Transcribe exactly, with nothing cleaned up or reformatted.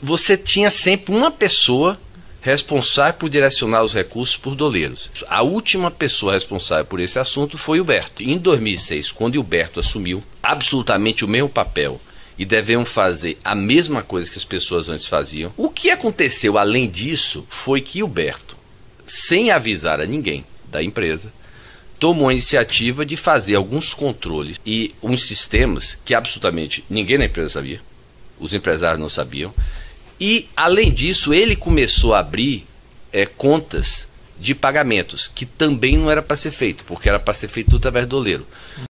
você tinha sempre uma pessoa responsável por direcionar os recursos por doleiros. A última pessoa responsável por esse assunto foi o Berto. Em dois mil e seis, quando o Berto assumiu absolutamente o mesmo papel e devemos fazer a mesma coisa que as pessoas antes faziam, o que aconteceu além disso foi que o Berto, sem avisar a ninguém da empresa, tomou a iniciativa de fazer alguns controles e uns sistemas que absolutamente ninguém na empresa sabia, os empresários não sabiam, e além disso ele começou a abrir é, contas de pagamentos, que também não era para ser feito, porque era para ser feito tudo através do doleiro.